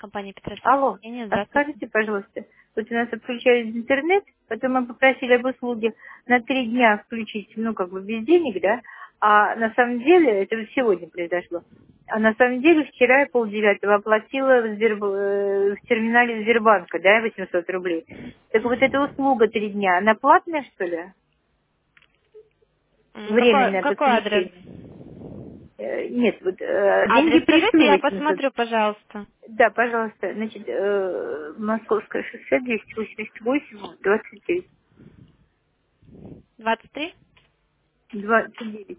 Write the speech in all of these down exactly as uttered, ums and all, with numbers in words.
Компания Петросвет. Алло, Евгения, а здравствуйте. скажите, пожалуйста, вот у нас отключают интернет, потом мы попросили об услуге на три дня включить, ну, как бы без денег, да, а на самом деле, это вот сегодня произошло, а на самом деле вчера я полдевятого оплатила в, Сберб- э, в терминале Сбербанка, да, восемьсот рублей. Так вот эта услуга три дня, она платная, что ли? М, Какой, Временное какой адрес? подключение? Э, Нет, вот э, деньги Адрес скажите, пришли я восемьсот. посмотрю, пожалуйста. Да, пожалуйста. Значит, э, Московское шоссе двести восемьдесят восемь двадцать девять. двадцать три. двадцать девять.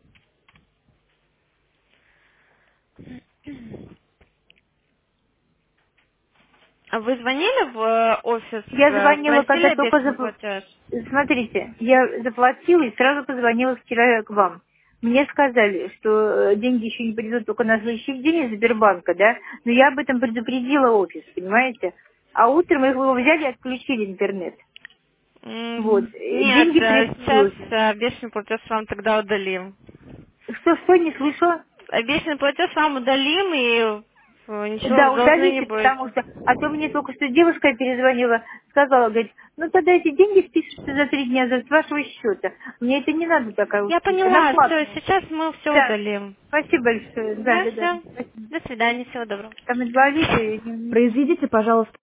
А вы звонили в э, офис, Я э, звонила, просили когда только обещанный запл... платеж? Смотрите, я заплатила и сразу позвонила вчера к вам. Мне сказали, что э, деньги еще не придут только на следующий день из Сбербанка, да? Но я об этом предупредила офис, понимаете? А утром их его взяли и отключили интернет. Вот. М, Э, Нет, Деньги э, пришли сейчас уже. э, обещанный платеж вам тогда удалим. Что, что, не слышу? Обещанный платеж вам удалим, и э, ничего Да, вы должны не удалите, быть. потому что... А то мне только что девушка перезвонила, сказала, говорит, ну тогда эти деньги спишутся за три дня за- с вашего счета. Мне это не надо, такая Я услуга. Она поняла, все, платная. сейчас мы все Да, удалим. спасибо большое. Да, Да, да, да. все. Спасибо. До свидания, всего доброго. Там инвалиды, не- Произведите, пожалуйста,